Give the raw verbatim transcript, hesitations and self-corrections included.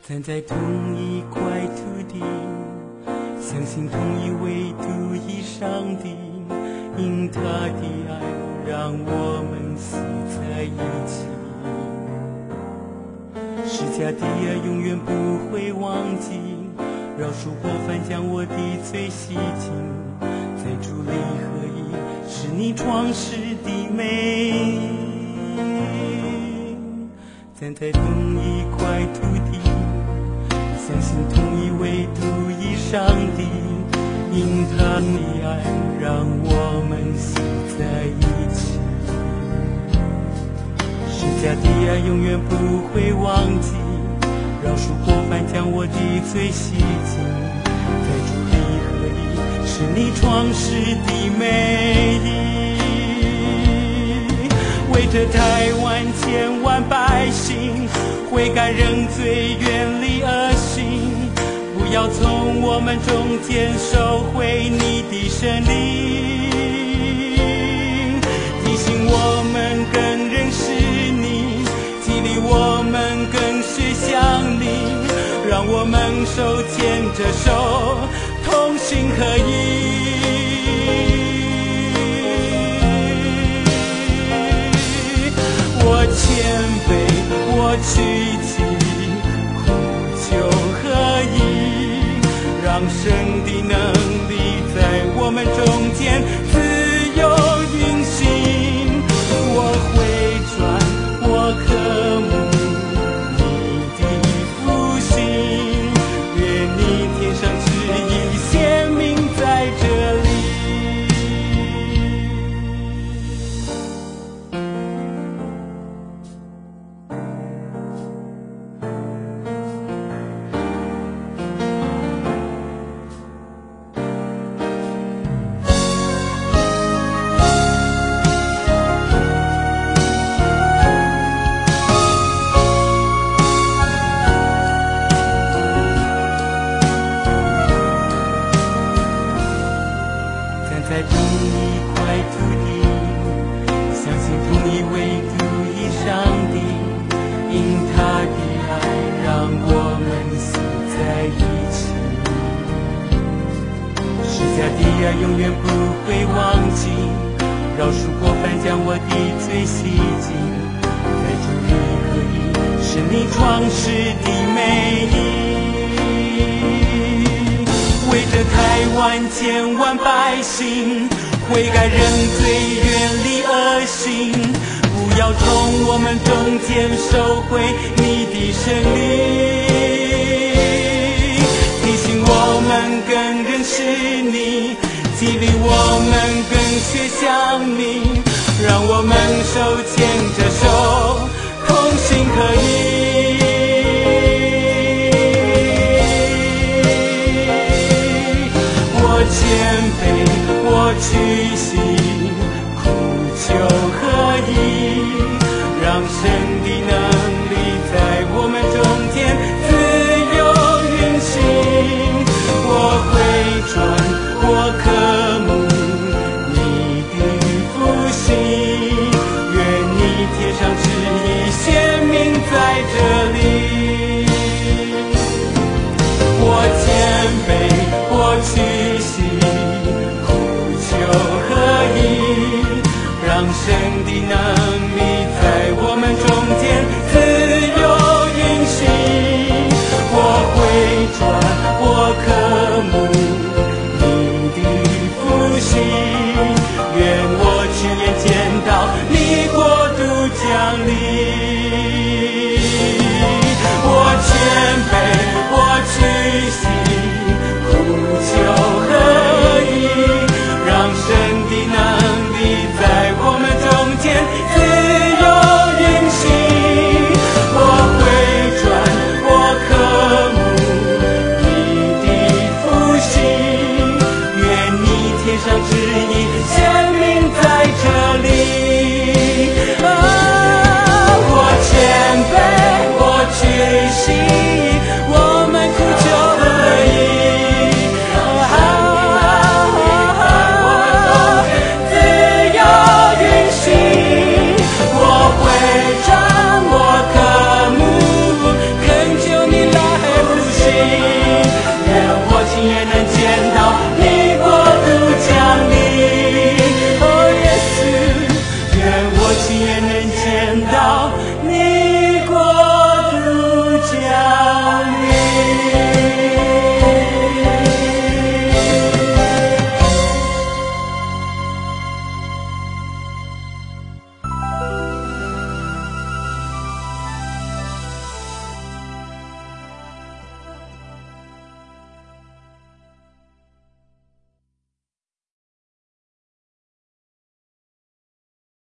站在同一块土地，相信同一位独一上帝，因他的爱让我们死在一起。施加的爱永远不会忘记，饶恕过犯将我的罪洗净，在主里合一，是你创世的美。站在同一块土地，相信同一位独一上帝，因他的爱让我们死在一起。施加的爱永远不会忘记，饶恕过犯将我的罪洗净，在主里合一，是你创世的美意。为着台湾千万百姓悔改认罪，远离恶行，不要从我们中间收回你的圣灵，提醒我们更认识你，激励我们更学像你，让我们手牵着手，同心合一。我谦卑，我屈膝，苦求合一，让神的能力在我们中间自由运行。我回转，我渴慕你的复兴，愿你天上旨意显明在这里。在同一块土地，相信同一位独一上帝，因他的爱让我们死在一起。施加的爱永远不会忘记，饶恕过犯将我的罪洗净，在主里合一，是你创世的美意。为着台湾千万百姓悔改认罪，远离恶行，不要从我们中间收回你的圣灵，提醒我们更认识你，激励我们更学像你，让我们手牵着手，同心合一。我谦卑，我屈膝，苦求合一，让神的能力在我们中间自由运行。我回转，我渴慕你的复兴，愿你天上旨意显明在这里。我谦卑，我屈膝，让神的能力在我们中间自由运行。我回转，我渴慕你的复兴，愿我亲眼见到你国度降临。